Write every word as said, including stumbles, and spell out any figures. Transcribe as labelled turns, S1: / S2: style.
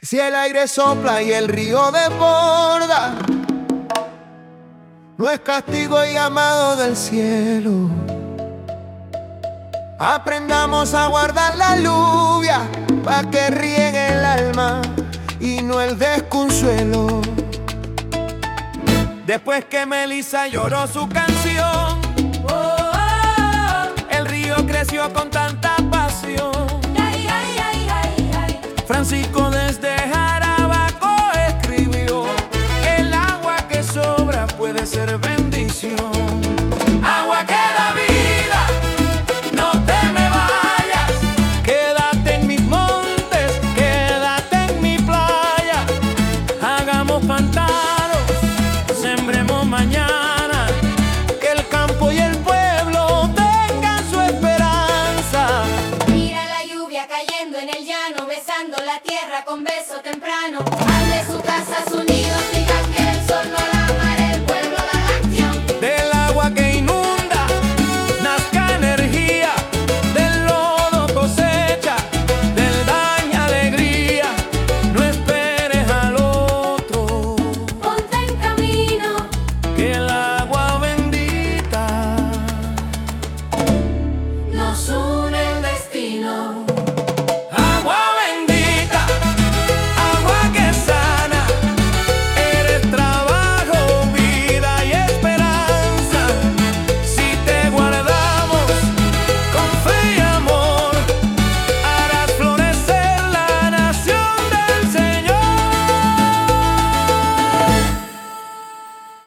S1: Si el aire sopla y el río desborda, no es castigo y llamado del cielo. Aprendamos a guardar la lluvia pa' que riegue el alma y no el desconsuelo. Después que Melissa lloró su canción, oh, oh, oh, el río creció con tanta pasión. Ay, ay, ay, ay, ay. Francisco desde Jarabacoa escribió que el agua que sobra puede ser bendición. Agua que da vida, no te me vayas, quédate en mis montes, quédate en mi playa. Hagamos pantanos, sembremos mañana, que el campo y el pueblo tengan su esperanza.
S2: Mira la lluvia cayendo en el llano, besando la tierra con beso temprano.